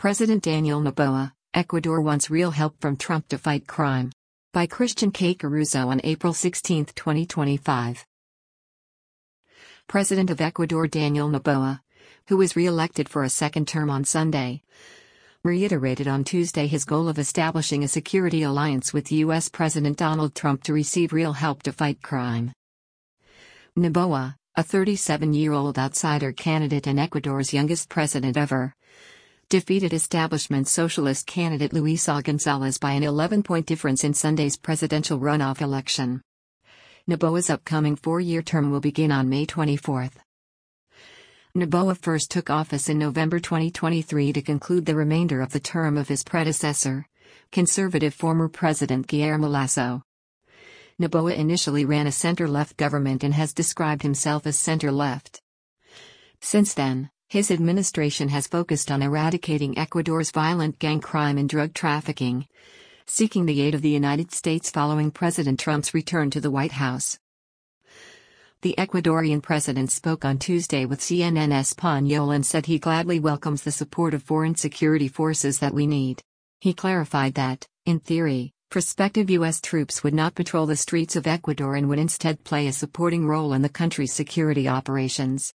President Daniel Noboa, Ecuador wants real help from Trump to fight crime. By Christian K. Caruso on April 16, 2025. President of Ecuador Daniel Noboa, who was re-elected for a second term on Sunday, reiterated on Tuesday his goal of establishing a security alliance with U.S. President Donald Trump to receive real help to fight crime. Noboa, a 37-year-old outsider candidate and Ecuador's youngest president ever, defeated establishment socialist candidate Luisa González by an 11-point difference in Sunday's presidential runoff election. Noboa's upcoming four-year term will begin on May 24. Noboa first took office in November 2023 to conclude the remainder of the term of his predecessor, conservative former President Guillermo Lasso. Noboa initially ran a center-left government and has described himself as center-left. Since then, his administration has focused on eradicating Ecuador's violent gang crime and drug trafficking, seeking the aid of the United States following President Trump's return to the White House. The Ecuadorian president spoke on Tuesday with CNN Español and said he gladly welcomes the support of foreign security forces that we need. He clarified that, in theory, prospective U.S. troops would not patrol the streets of Ecuador and would instead play a supporting role in the country's security operations.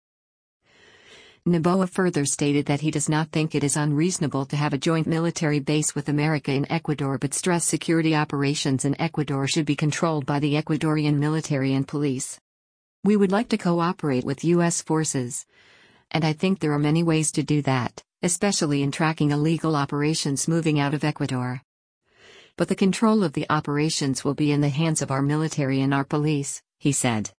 Noboa further stated that he does not think it is unreasonable to have a joint military base with America in Ecuador but stressed security operations in Ecuador should be controlled by the Ecuadorian military and police. We would like to cooperate with U.S. forces, and I think there are many ways to do that, especially in tracking illegal operations moving out of Ecuador. But the control of the operations will be in the hands of our military and our police, he said.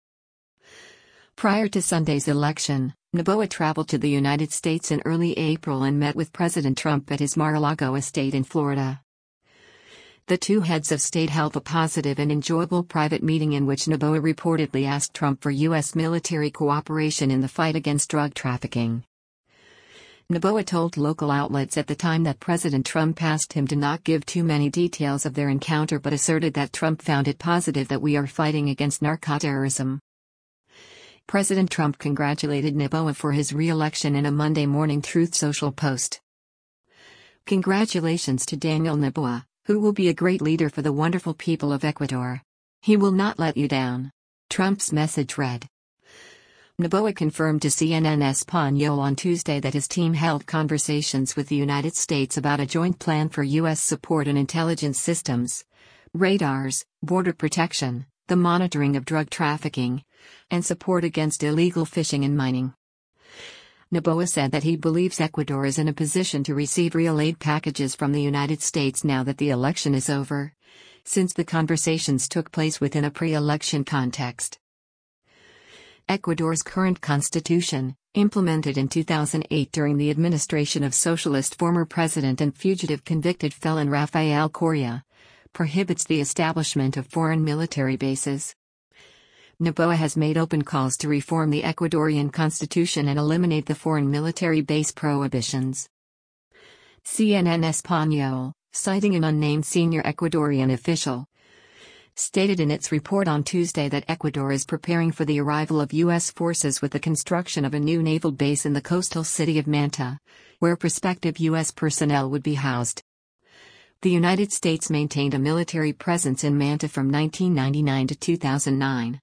Prior to Sunday's election, Noboa traveled to the United States in early April and met with President Trump at his Mar-a-Lago estate in Florida. The two heads of state held a positive and enjoyable private meeting in which Noboa reportedly asked Trump for U.S. military cooperation in the fight against drug trafficking. Noboa told local outlets at the time that President Trump asked him to not give too many details of their encounter but asserted that Trump found it positive that we are fighting against narcoterrorism. President Trump congratulated Noboa for his re-election in a Monday Morning Truth Social post. Congratulations to Daniel Noboa, who will be a great leader for the wonderful people of Ecuador. He will not let you down. Trump's message read. Noboa confirmed to CNN Español on Tuesday that his team held conversations with the United States about a joint plan for U.S. support in intelligence systems, radars, border protection, the monitoring of drug trafficking, and support against illegal fishing and mining. Noboa said that he believes Ecuador is in a position to receive real aid packages from the United States now that the election is over, since the conversations took place within a pre-election context. Ecuador's current constitution, implemented in 2008 during the administration of socialist former president and fugitive convicted felon Rafael Correa, prohibits the establishment of foreign military bases. Noboa has made open calls to reform the Ecuadorian constitution and eliminate the foreign military base prohibitions. CNN Español, citing an unnamed senior Ecuadorian official, stated in its report on Tuesday that Ecuador is preparing for the arrival of U.S. forces with the construction of a new naval base in the coastal city of Manta, where prospective U.S. personnel would be housed. The United States maintained a military presence in Manta from 1999 to 2009.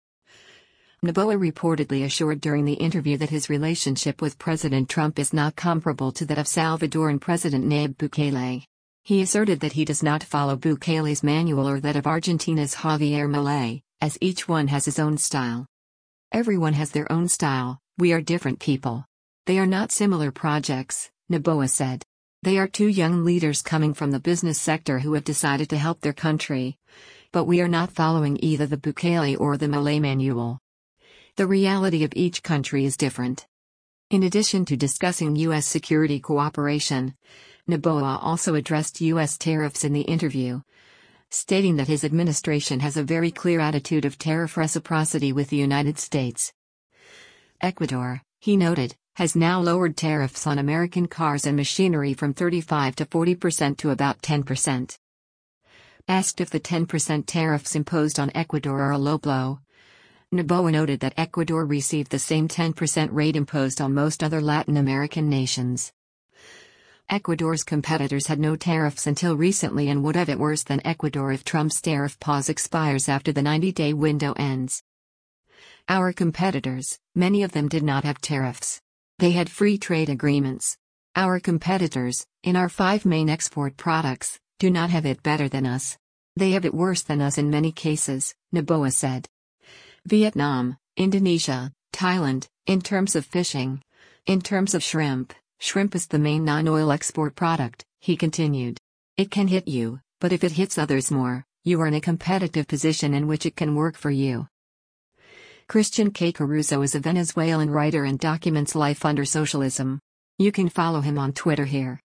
Noboa reportedly assured during the interview that his relationship with President Trump is not comparable to that of Salvadoran President Nayib Bukele. He asserted that he does not follow Bukele's manual or that of Argentina's Javier Milei, as each one has his own style. Everyone has their own style, we are different people. They are not similar projects, Noboa said. They are two young leaders coming from the business sector who have decided to help their country. But we are not following either the Bukele or the Milei manual. The reality of each country is different. In addition to discussing U.S. security cooperation, Noboa also addressed U.S. tariffs in the interview, stating that his administration has a very clear attitude of tariff reciprocity with the United States. Ecuador, he noted, has now lowered tariffs on American cars and machinery from 35 to 40% to about 10%. Asked if the 10% tariffs imposed on Ecuador are a low blow, Noboa noted that Ecuador received the same 10% rate imposed on most other Latin American nations. Ecuador's competitors had no tariffs until recently and would have it worse than Ecuador if Trump's tariff pause expires after the 90-day window ends. Our competitors, many of them did not have tariffs. They had free trade agreements. Our competitors, in our 5 main export products, do not have it better than us. They have it worse than us in many cases, Noboa said. Vietnam, Indonesia, Thailand, in terms of fishing. In terms of shrimp is the main non-oil export product, he continued. It can hit you, but if it hits others more, you are in a competitive position in which it can work for you. Christian K. Caruso is a Venezuelan writer and documents life under socialism. You can follow him on Twitter here.